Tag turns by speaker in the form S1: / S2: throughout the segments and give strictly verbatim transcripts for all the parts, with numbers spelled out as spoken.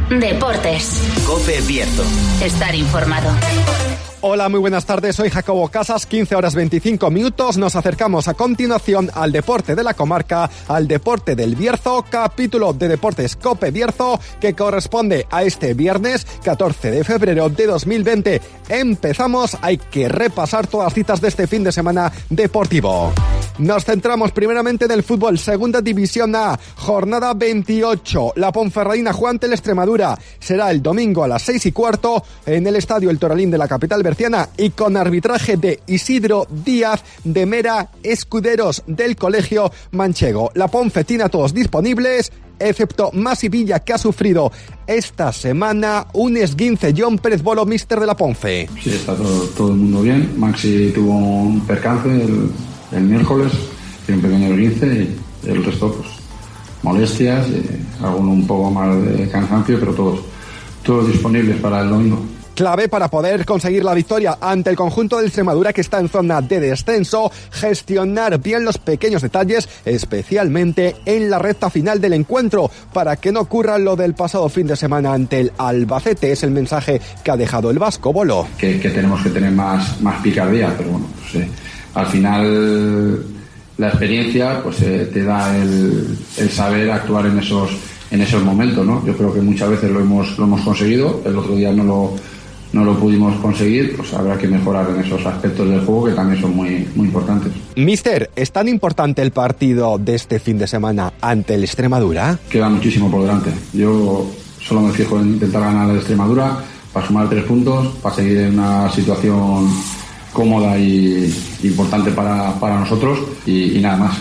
S1: Deportes.
S2: COPE Bierzo.
S1: Estar informado.
S3: Hola, muy buenas tardes, soy Jacobo Casas, quince horas veinticinco minutos, nos acercamos a continuación al deporte de la comarca, al deporte del Bierzo, capítulo de Deportes COPE Bierzo, que corresponde a este viernes catorce de febrero de dos mil veinte. Empezamos, hay que repasar todas las citas de este fin de semana deportivo. Nos centramos primeramente en el fútbol, segunda división A, jornada veintiocho, la Ponferradina juega ante el Extremadura, será el domingo a las seis y cuarto en el estadio El Toralín de la capital berciana y con arbitraje de Isidro Díaz de Mera, escuderos del Colegio Manchego. La Ponfe tiene a todos disponibles, excepto Masi Villa, que ha sufrido esta semana un esguince. John Pérez Bolo, míster de la Ponfe.
S4: Sí, está todo, todo el mundo bien. Maxi tuvo un percance el, el miércoles, tiene un pequeño esguince y el resto, pues, molestias, eh, alguno un poco más de cansancio, pero todos, todos disponibles para el domingo.
S3: Clave para poder conseguir la victoria ante el conjunto del Extremadura, que está en zona de descenso, gestionar bien los pequeños detalles, especialmente en la recta final del encuentro, para que no ocurra lo del pasado fin de semana ante el Albacete. Es el mensaje que ha dejado el vasco Bolo.
S4: Que, que tenemos que tener más, más picardía, pero bueno, pues, eh, al final la experiencia pues eh, te da el, el saber actuar en esos, en esos momentos, ¿no? Yo creo que muchas veces lo hemos, lo hemos conseguido, el otro día no lo no lo pudimos conseguir, pues habrá que mejorar en esos aspectos del juego que también son muy, muy importantes.
S3: Mister, ¿es tan importante el partido de este fin de semana ante el Extremadura?
S4: Queda muchísimo por delante. Yo solo me fijo en intentar ganar a la Extremadura para sumar tres puntos, para seguir en una situación cómoda y importante para, para nosotros y, y nada más.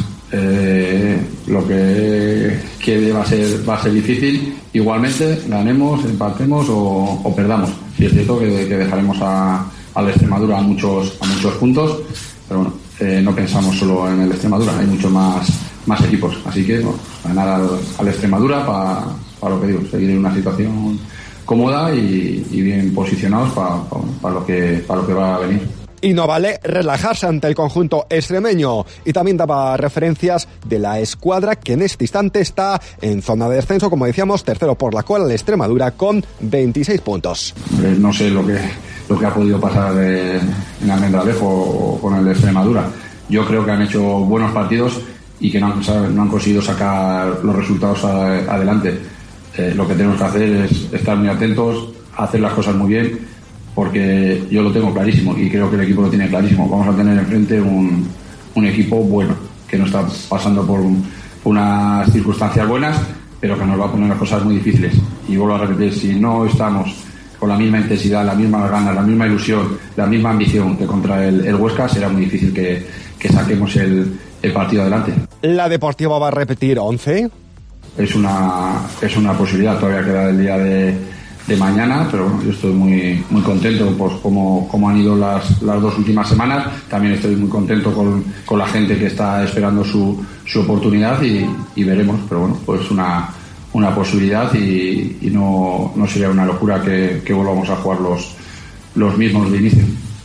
S4: Eh, lo que quede va a ser va a ser difícil. Igualmente ganemos, empatemos o, o perdamos. Sí es cierto que, que dejaremos a, a la Extremadura a muchos a muchos puntos, pero bueno, eh, no pensamos solo en el Extremadura, hay muchos más más equipos, así que bueno, ganar al, al Extremadura para para lo que digo, seguir en una situación cómoda y, y bien posicionados para pa, pa lo que para lo que va a venir.
S3: Y no vale relajarse ante el conjunto extremeño. Y también daba referencias de la escuadra, que en este instante está en zona de descenso, como decíamos, tercero por la cola, la Extremadura con veintiséis puntos.
S4: No sé lo que lo que ha podido pasar de, en Almendralejo o con el de Extremadura. Yo creo que han hecho buenos partidos y que no han, no han conseguido sacar los resultados a, adelante. Eh, lo que tenemos que hacer es estar muy atentos, hacer las cosas muy bien, porque yo lo tengo clarísimo y creo que el equipo lo tiene clarísimo. Vamos a tener enfrente un, un equipo bueno, que no está pasando por, un, por unas circunstancias buenas, pero que nos va a poner las cosas muy difíciles. Y vuelvo a repetir, si no estamos con la misma intensidad, la misma ganas, la misma ilusión, la misma ambición que contra el, el Huesca, será muy difícil que, que saquemos el, el partido adelante.
S3: ¿La Deportiva va a repetir once?
S4: Es una, es una posibilidad, todavía queda el día de... de mañana, pero bueno, yo estoy muy muy contento por cómo, cómo han ido las, las dos últimas semanas. También estoy muy contento con, con la gente que está esperando su, su oportunidad y, y veremos, pero bueno, pues una, una posibilidad y, y no, no sería una locura que, que volvamos a jugar los, los mismos de inicio.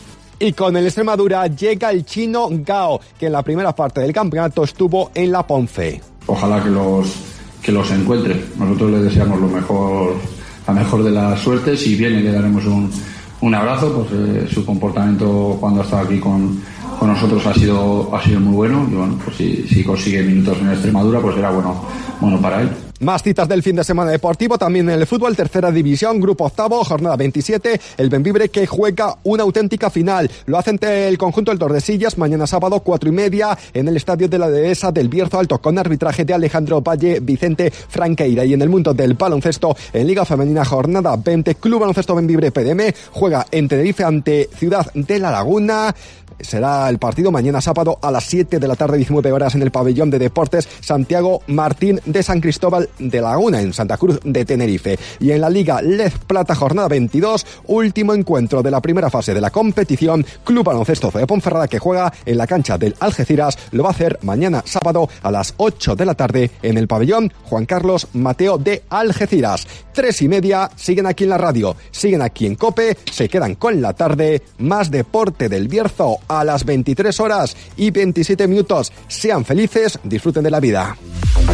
S3: Y con el Extremadura llega el chino Gao, que en la primera parte del campeonato estuvo en la Ponfe.
S4: Ojalá que los, que los encuentre. Nosotros le deseamos lo mejor, la mejor de las suertes. Si viene le daremos un, un abrazo, pues eh, su comportamiento cuando ha estado aquí con, con nosotros ha sido ha sido muy bueno y bueno, pues si, si consigue minutos en Extremadura, pues será bueno, bueno para él.
S3: Más citas del fin de semana deportivo también en el fútbol, tercera división, grupo octavo, jornada veintisiete, el Bembibre que juega una auténtica final. Lo hace ante el conjunto del Tordesillas mañana sábado cuatro y media en el estadio de la Dehesa del Bierzo Alto, con arbitraje de Alejandro Valle, Vicente Franqueira. Y en el mundo del baloncesto, en Liga Femenina jornada veinte, Club Baloncesto Bembibre P D M juega en Tenerife ante Ciudad de la Laguna. Será el partido mañana sábado a las siete de la tarde, diecinueve horas, en el pabellón de deportes Santiago Martín de San Cristóbal de Laguna, en Santa Cruz de Tenerife. Y en la Liga Lez Plata jornada veintidós, último encuentro de la primera fase de la competición, Club Baloncesto de Ponferrada, que juega en la cancha del Algeciras, lo va a hacer mañana sábado a las ocho de la tarde en el pabellón Juan Carlos Mateo de Algeciras. Tres y media, siguen aquí en la radio, siguen aquí en COPE, se quedan con la tarde, más deporte del Bierzo a las veintitrés horas y veintisiete minutos. Sean felices, disfruten de la vida.